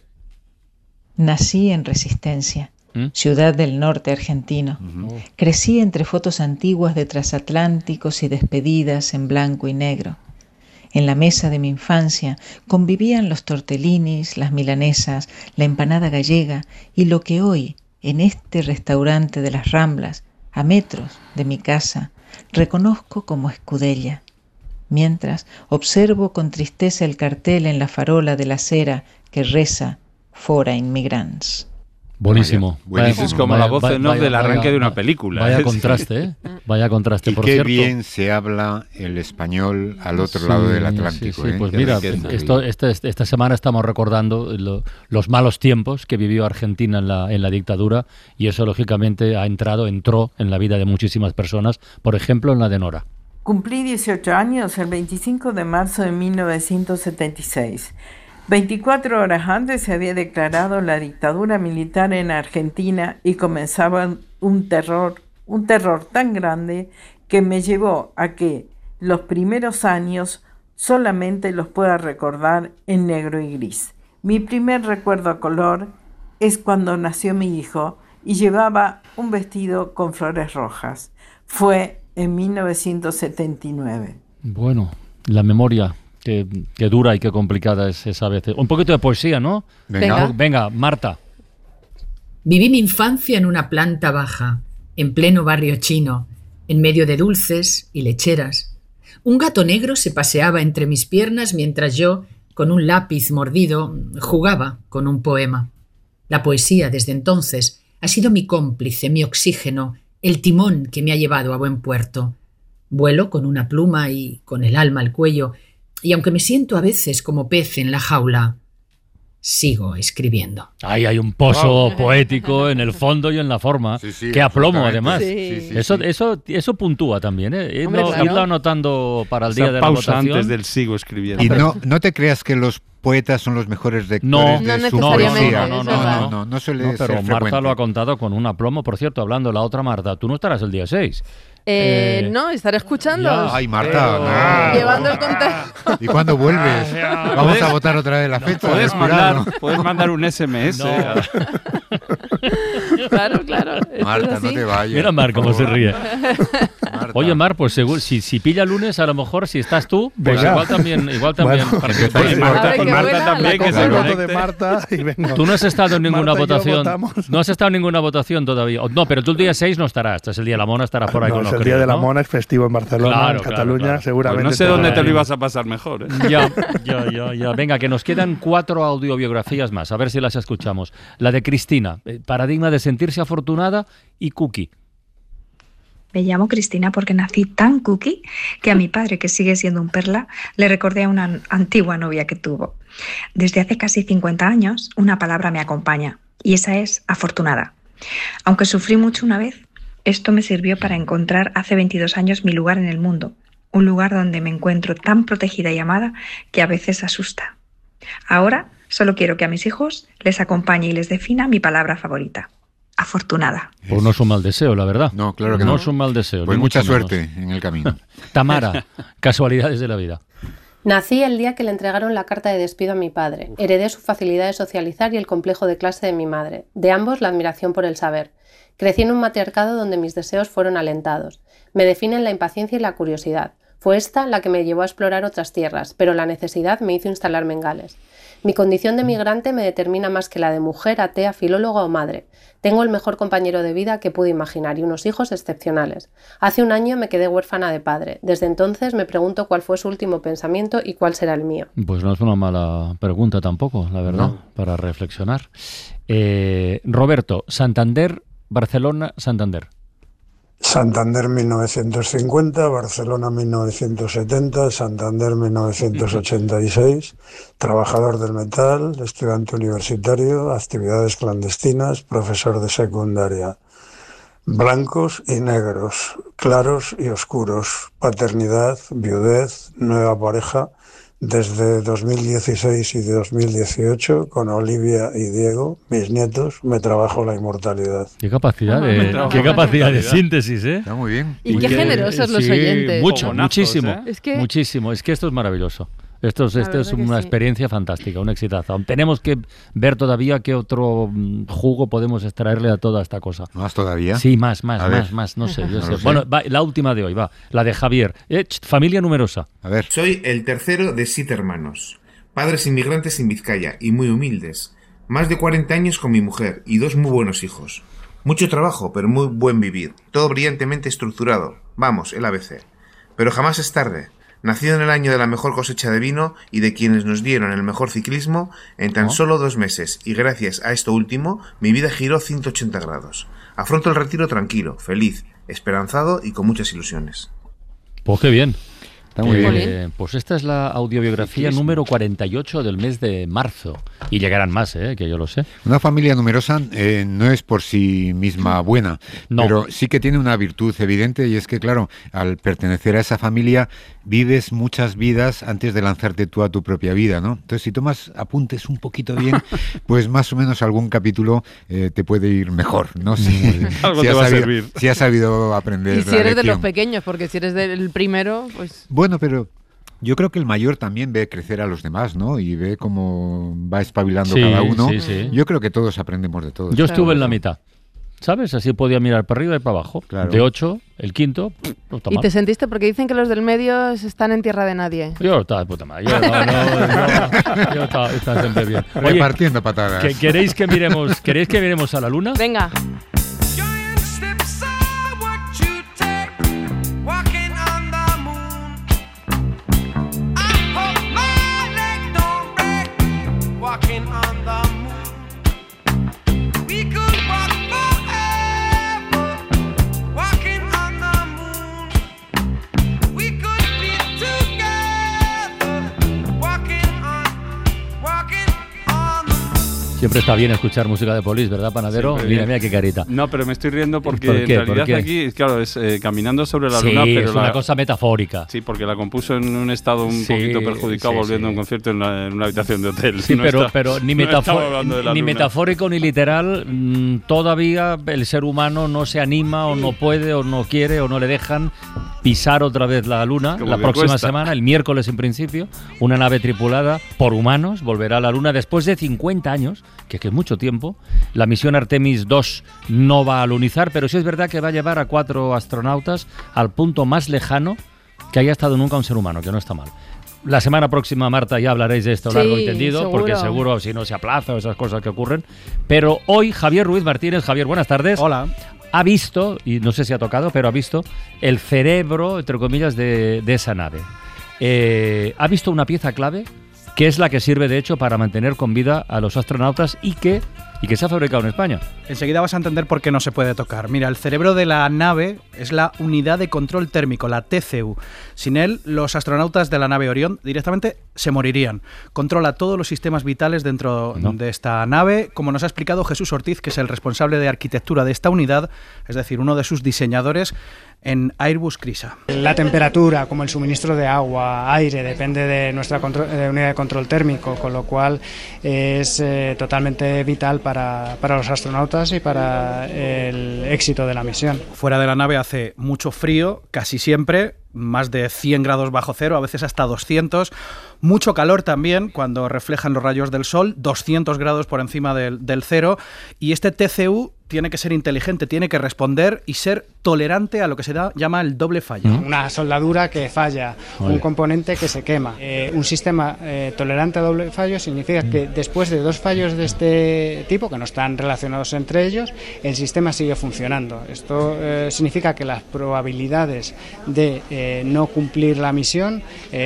Nací en Resistencia, ciudad del norte argentino. Crecí entre fotos antiguas de transatlánticos y despedidas en blanco y negro. En la mesa de mi infancia convivían los tortellinis, las milanesas, la empanada gallega y lo que hoy, en este restaurante de las Ramblas, a metros de mi casa, reconozco como Escudella. Mientras observo con tristeza el cartel en la farola de la acera que reza «Fora Immigrants». Buenísimo. Es como la voz en off del arranque de una película. Vaya contraste, ¿eh? Vaya contraste, por cierto. Y qué bien se habla el español al otro lado del Atlántico. Sí, pues mira, esta semana estamos recordando los malos tiempos que vivió Argentina en la dictadura, y eso lógicamente entró en la vida de muchísimas personas, por ejemplo en la de Nora. Cumplí 18 años el 25 de marzo de 1976. 24 horas antes se había declarado la dictadura militar en Argentina y comenzaba un terror tan grande que me llevó a que los primeros años solamente los pueda recordar en negro y gris. Mi primer recuerdo a color es cuando nació mi hijo y llevaba un vestido con flores rojas. Fue en 1979. Bueno, la memoria, qué dura y qué complicada es a veces. Un poquito de poesía, ¿no? Venga, Marta. Viví mi infancia en una planta baja, en pleno barrio chino, en medio de dulces y lecheras. Un gato negro se paseaba entre mis piernas mientras yo, con un lápiz mordido, jugaba con un poema. La poesía, desde entonces, ha sido mi cómplice, mi oxígeno, el timón que me ha llevado a buen puerto. Vuelo con una pluma y con el alma al cuello, y aunque me siento a veces como pez en la jaula, sigo escribiendo. Ahí hay un pozo poético en el fondo y en la forma. Qué aplomo, además. Eso puntúa también, ¿eh? Irlo anotando para el día de la pausa votación. Antes del sigo escribiendo. Y no te creas que los poetas son los mejores lectores de su poesía. No suele ser pero Marta frecuente. lo ha contado con un aplomo. Por cierto, hablando de la otra Marta, tú no estarás el día 6. No, estaré escuchando. Ay, Marta, no. Llevando el contacto. ¿Y cuándo vuelves? Vamos a votar otra vez la fecha. Puedes mandar un SMS. Claro. Marta, no te vayas. Mira Mar cómo se ríe. Oye, Mar, pues seguro, si pilla lunes, a lo mejor si estás tú, pues igual también. Bueno, para que Marta también, que se conecte. De Marta y venga. Tú no has estado en ninguna Marta y yo votación. votamos. No has estado en ninguna votación todavía. No, pero tú el día 6 no estarás. Este es el día de la Mona, estarás por ahí con los el día de la Mona es festivo en Barcelona, en Cataluña, seguramente. Pues no sé dónde te lo ibas a pasar mejor, ¿eh? Ya. Venga, que nos quedan 4 audiobiografías más, a ver si las escuchamos. La de Cristina, paradigma de sentirse afortunada y cookie. Me llamo Cristina porque nací tan cookie que a mi padre, que sigue siendo un perla, le recordé a una antigua novia que tuvo. Desde hace casi 50 años, una palabra me acompaña, y esa es afortunada. Aunque sufrí mucho una vez, esto me sirvió para encontrar hace 22 años mi lugar en el mundo, un lugar donde me encuentro tan protegida y amada que a veces asusta. Ahora solo quiero que a mis hijos les acompañe y les defina mi palabra favorita. Afortunada. Pues no es un mal deseo, la verdad. No, claro que no. No es un mal deseo. Pues mucha suerte en el camino. Tamara, casualidades de la vida. Nací el día que le entregaron la carta de despido a mi padre. Heredé su facilidad de socializar y el complejo de clase de mi madre. De ambos, la admiración por el saber. Crecí en un matriarcado donde mis deseos fueron alentados. Me definen la impaciencia y la curiosidad. Fue esta la que me llevó a explorar otras tierras, pero la necesidad me hizo instalarme en Gales. Mi condición de migrante me determina más que la de mujer, atea, filóloga o madre. Tengo el mejor compañero de vida que pude imaginar y unos hijos excepcionales. Hace un año me quedé huérfana de padre. Desde entonces me pregunto cuál fue su último pensamiento y cuál será el mío. Pues no es una mala pregunta tampoco, la verdad, para reflexionar. Roberto, Santander, Barcelona, Santander. Santander 1950, Barcelona 1970, Santander 1986, trabajador del metal, estudiante universitario, actividades clandestinas, profesor de secundaria. Blancos y negros, claros y oscuros, paternidad, viudez, nueva pareja. Desde 2016 y 2018, con Olivia y Diego, mis nietos, me trabajo la inmortalidad. Qué capacidad de síntesis, ¿eh? Está muy bien. Y qué generosos los oyentes. Muchísimo. Es que... Muchísimo. Es que esto es maravilloso. Esto es una experiencia fantástica, un exitazo. Tenemos que ver todavía qué otro jugo podemos extraerle a toda esta cosa. ¿Más todavía? Sí, más, no sé. Bueno, la última de hoy, la de Javier. Familia numerosa. A ver. Soy el tercero de 7 hermanos, padres inmigrantes en Vizcaya y muy humildes. Más de 40 años con mi mujer y 2 muy buenos hijos. Mucho trabajo, pero muy buen vivir. Todo brillantemente estructurado. Vamos, el ABC. Pero jamás es tarde. Nacido en el año de la mejor cosecha de vino y de quienes nos dieron el mejor ciclismo, en tan solo 2 meses, y gracias a esto último, mi vida giró 180 grados. Afronto el retiro tranquilo, feliz, esperanzado y con muchas ilusiones. Pues qué bien. Está muy bien. Pues esta es la audiobiografía número 48 del mes de marzo. Y llegarán más, que yo lo sé. Una familia numerosa no es por sí misma buena, pero sí que tiene una virtud evidente, y es que, claro, al pertenecer a esa familia vives muchas vidas antes de lanzarte tú a tu propia vida, ¿no? Entonces, si tomas apuntes un poquito bien, pues más o menos algún capítulo te puede ir mejor, ¿no? Algo te va a servir. Si has sabido aprender. Y si eres de los pequeños, porque si eres del primero, pues... Bueno, pero Yo creo que el mayor también ve crecer a los demás, ¿no? Y ve cómo va espabilando cada uno. Sí. Yo creo que todos aprendemos de todos. Yo estuve en la mitad, ¿sabes? Así podía mirar para arriba y para abajo. Claro. De 8, el quinto, no está mal. ¿Y te sentiste? Porque dicen que los del medio están en tierra de nadie. Yo estaba de puta madre. Yo estaba siempre bien. Oye, repartiendo patadas. ¿Queréis que miremos a la luna? Venga. Siempre está bien escuchar música de Police, ¿verdad, Panadero? Mira qué carita. No, pero me estoy riendo porque en realidad aquí, claro, es caminando sobre la luna, pero es una cosa metafórica. Sí, porque la compuso en un estado un poquito perjudicado volviendo a un concierto en una habitación de hotel. Sí, pero ni metafórico ni literal, todavía el ser humano no se anima o no puede o no quiere o no le dejan pisar otra vez la luna. La próxima semana, el miércoles en principio, una nave tripulada por humanos volverá a la luna después de 50 años, que es mucho tiempo. La misión Artemis 2 no va a alunizar, pero sí es verdad que va a llevar a 4 astronautas al punto más lejano que haya estado nunca un ser humano, que no está mal. La semana próxima, Marta, ya hablaréis de esto largo y tendido, seguro. Porque seguro si no se aplaza o esas cosas que ocurren. Pero hoy Javier Ruiz Martínez, Javier, buenas tardes. Hola. Ha visto, y no sé si ha tocado, pero ha visto el cerebro, entre comillas, de esa nave. Ha visto una pieza clave que es la que sirve, de hecho, para mantener con vida a los astronautas y que se ha fabricado en España. Enseguida vas a entender por qué no se puede tocar. Mira, el cerebro de la nave es la unidad de control térmico, la TCU. Sin él, los astronautas de la nave Orión directamente se morirían. Controla todos los sistemas vitales dentro de esta nave, como nos ha explicado Jesús Ortiz, que es el responsable de arquitectura de esta unidad, es decir, uno de sus diseñadores en Airbus Crisa. La temperatura, como el suministro de agua, aire, depende de nuestra unidad de control térmico, con lo cual es totalmente vital para los astronautas y para el éxito de la misión. Fuera de la nave hace mucho frío, casi siempre, más de 100 grados bajo cero, a veces hasta 200. Mucho calor también cuando reflejan los rayos del sol, 200 grados por encima del cero. Y este TCU tiene que ser inteligente, tiene que responder y ser tolerante a lo que se llama el doble fallo. Una soldadura que falla, un componente que se quema. Un sistema tolerante a doble fallo significa que después de 2 fallos de este tipo, que no están relacionados entre ellos, el sistema sigue funcionando. Esto significa que las probabilidades de no cumplir la misión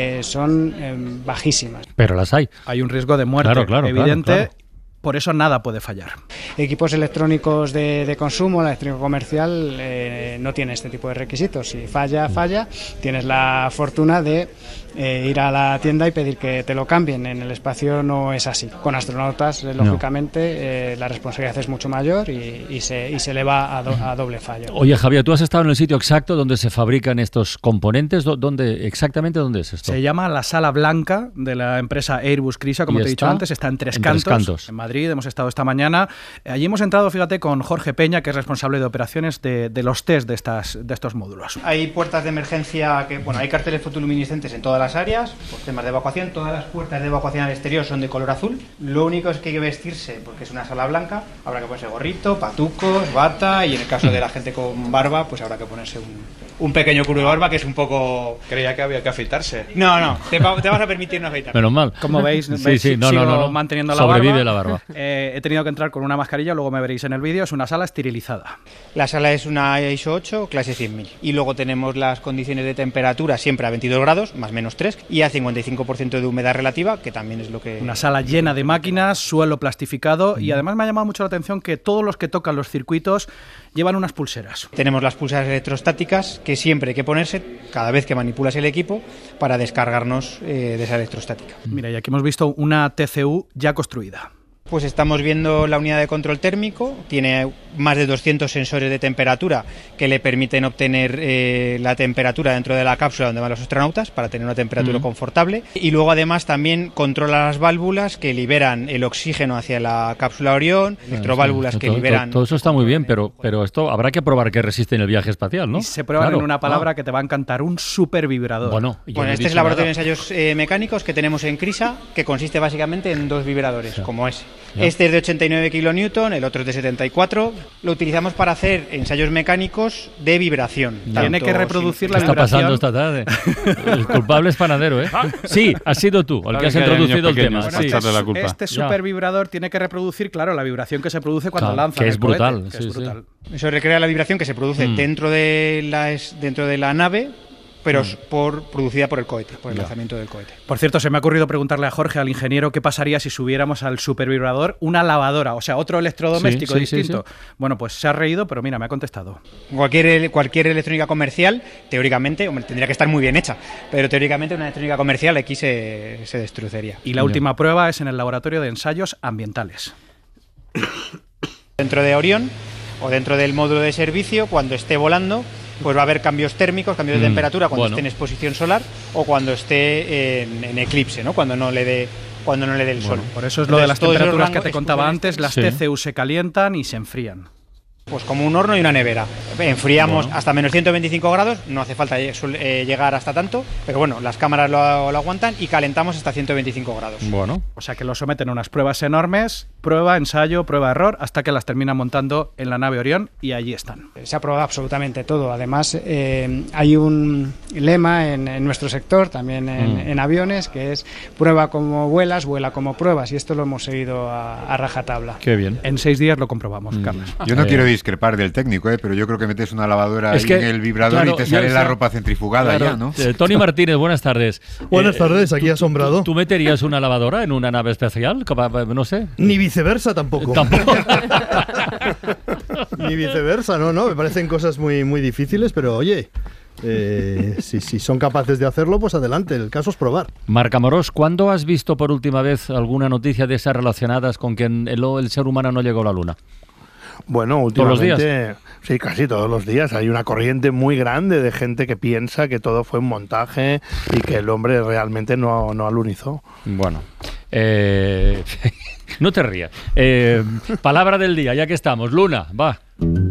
son bajísimas. Pero las hay. Hay un riesgo de muerte evidente. Claro. Por eso nada puede fallar. Equipos electrónicos de consumo, la electrónica comercial, no tiene este tipo de requisitos. Si falla, tienes la fortuna de ir a la tienda y pedir que te lo cambien. En el espacio no es así. Con astronautas, lógicamente, la responsabilidad es mucho mayor y se eleva a doble fallo. Oye, Javier, ¿tú has estado en el sitio exacto donde se fabrican estos componentes? ¿Exactamente dónde es esto? Se llama la Sala Blanca de la empresa Airbus Crisa, como te he dicho antes. Está en Tres Cantos, en Madrid. Hemos estado esta mañana. Allí hemos entrado, fíjate, con Jorge Peña, que es responsable de operaciones de los test de estos módulos. Hay puertas de emergencia, hay carteles fotoluminiscentes en todas las áreas, por temas de evacuación. Todas las puertas de evacuación al exterior son de color azul. Lo único es que hay que vestirse, porque es una sala blanca, habrá que ponerse gorrito, patucos, bata, y en el caso de la gente con barba, pues habrá que ponerse un pequeño culo de barba, que es un poco... Creía que había que afeitarse. No, te vas a permitir no afeitar. Menos mal. Como veis, sigo manteniendo la Sobrevive barba. la barba. He tenido que entrar con una mascarilla, luego me veréis en el vídeo. Es una sala esterilizada. La sala es una ISO 8, clase 100.000. Y luego tenemos las condiciones de temperatura siempre a 22 grados, más o menos 3, y a 55% de humedad relativa, que también es lo que... Una sala llena de máquinas, suelo plastificado, y además me ha llamado mucho la atención que todos los que tocan los circuitos llevan unas pulseras. Tenemos las pulseras electrostáticas que siempre hay que ponerse cada vez que manipulas el equipo para descargarnos de esa electrostática. Mira, y aquí hemos visto una TCU ya construida. Pues estamos viendo la unidad de control térmico, tiene más de 200 sensores de temperatura que le permiten obtener la temperatura dentro de la cápsula donde van los astronautas para tener una temperatura confortable, y luego además también controla las válvulas que liberan el oxígeno hacia la cápsula Orión, electroválvulas que liberan... Todo eso está muy bien, pero esto habrá que probar que resisten el viaje espacial, ¿no? Y se prueban en una palabra que te va a encantar, un supervibrador. Bueno, este es el laboratorio de ensayos mecánicos que tenemos en CRISA, que consiste básicamente en 2 vibradores, como ese. Este es de 89 kilonewton, el otro es de 74. Lo utilizamos para hacer ensayos mecánicos de vibración. Tiene que reproducir la vibración. ¿Qué está pasando esta tarde? El culpable es panadero, ¿eh? Sí, has sido tú el que has introducido el tema. Este supervibrador tiene que reproducir, claro, la vibración que se produce cuando lanza el brutal, cohete, que es brutal. Eso recrea la vibración que se produce dentro de la nave, pero producida por el cohete, por el lanzamiento del cohete. Por cierto, se me ha ocurrido preguntarle a Jorge, al ingeniero, qué pasaría si subiéramos al supervibrador una lavadora, o sea, otro electrodoméstico distinto. Sí. Bueno, pues se ha reído, pero mira, me ha contestado. Cualquier electrónica comercial, teóricamente, tendría que estar muy bien hecha, pero teóricamente una electrónica comercial aquí se destruiría. Y la última prueba es en el laboratorio de ensayos ambientales. Dentro de Orión o dentro del módulo de servicio, cuando esté volando, pues va a haber cambios térmicos, cambios de temperatura cuando esté en exposición solar o cuando esté en eclipse, ¿no? Cuando no le dé el sol. Por eso es lo de las temperaturas que te contaba antes, las TCU se calientan y se enfrían. Pues como un horno y una nevera. Enfriamos hasta menos 125 grados, no hace falta llegar hasta tanto, pero bueno, las cámaras lo aguantan y calentamos hasta 125 grados. Bueno. O sea que lo someten a unas pruebas enormes, prueba, ensayo, prueba, error, hasta que las terminan montando en la nave Orión y allí están. Se ha probado absolutamente todo. Además, hay un lema en nuestro sector, también en aviones, que es prueba como vuelas, vuela como pruebas, y esto lo hemos seguido a rajatabla. Qué bien. En 6 días lo comprobamos, Carlos. Yo no quiero discrepar del técnico, pero yo creo que metes una lavadora ahí en el vibrador y te sale la ropa centrifugada ya, ¿no? Tony Martínez, buenas tardes. Buenas tardes, aquí asombrado. ¿Tú meterías una lavadora en una nave espacial? No sé. Ni viceversa tampoco. Ni viceversa, no, me parecen cosas muy, muy difíciles, pero oye... si son capaces de hacerlo, pues adelante, el caso es probar. Marc Amorós, ¿cuándo has visto por última vez alguna noticia de esas relacionadas con que el ser humano no llegó a la Luna? Bueno, últimamente, sí, casi todos los días hay una corriente muy grande de gente que piensa que todo fue un montaje y que el hombre realmente no alunizó. Bueno, no te rías. Palabra del día, ya que estamos. Luna, va.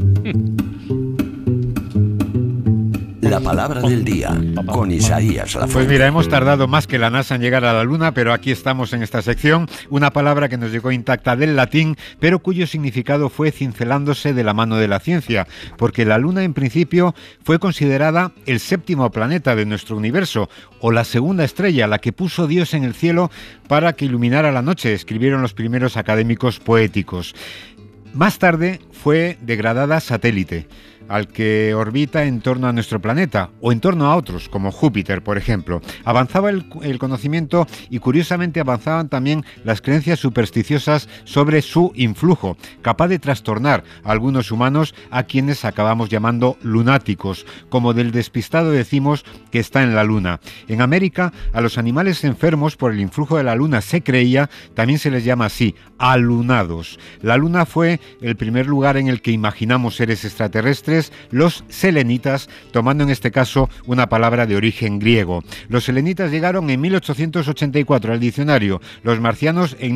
La palabra del día, con Isaías Lafuente. Pues mira, hemos tardado más que la NASA en llegar a la Luna, pero aquí estamos en esta sección. Una palabra que nos llegó intacta del latín, pero cuyo significado fue cincelándose de la mano de la ciencia, porque la Luna en principio fue considerada el 7º planeta de nuestro universo, o la segunda estrella, la que puso Dios en el cielo para que iluminara la noche, escribieron los primeros académicos poéticos. Más tarde fue degradada satélite, al que orbita en torno a nuestro planeta o en torno a otros, como Júpiter, por ejemplo. Avanzaba el conocimiento y curiosamente avanzaban también las creencias supersticiosas sobre su influjo, capaz de trastornar a algunos humanos a quienes acabamos llamando lunáticos, como del despistado decimos que está en la Luna. En América, a los animales enfermos por el influjo de la Luna se creía, también se les llama así, alunados. La Luna fue el primer lugar en el que imaginamos seres extraterrestres, los selenitas, tomando en este caso una palabra de origen griego. Los selenitas llegaron en 1884 al diccionario, los marcianos en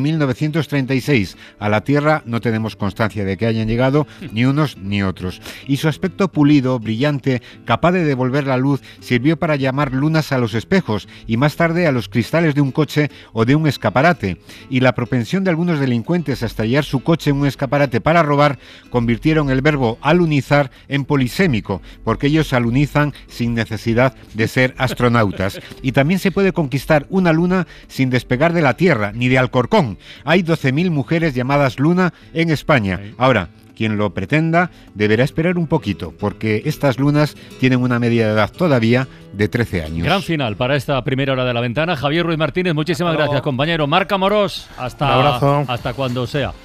1936. A la Tierra no tenemos constancia de que hayan llegado ni unos ni otros. Y su aspecto pulido, brillante, capaz de devolver la luz, sirvió para llamar lunas a los espejos y más tarde a los cristales de un coche o de un escaparate. Y la propensión de algunos delincuentes a estallar su coche en un escaparate para robar convirtieron el verbo alunizar en polisémico, porque ellos alunizan sin necesidad de ser astronautas. Y también se puede conquistar una luna sin despegar de la Tierra, ni de Alcorcón. Hay 12.000 mujeres llamadas Luna en España. Ahora, quien lo pretenda deberá esperar un poquito, porque estas lunas tienen una media de edad todavía de 13 años. Gran final para esta primera hora de la ventana. Javier Ruiz Martínez, muchísimas gracias, compañero. Marc Amorós, hasta cuando sea.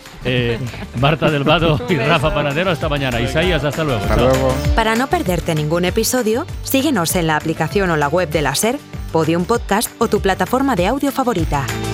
Marta del Vado y Rafa Panadero, hasta mañana. Isaías, hasta luego. Hasta luego. Para no perderte ningún episodio, síguenos en la aplicación o la web de la SER, Podium Podcast o tu plataforma de audio favorita.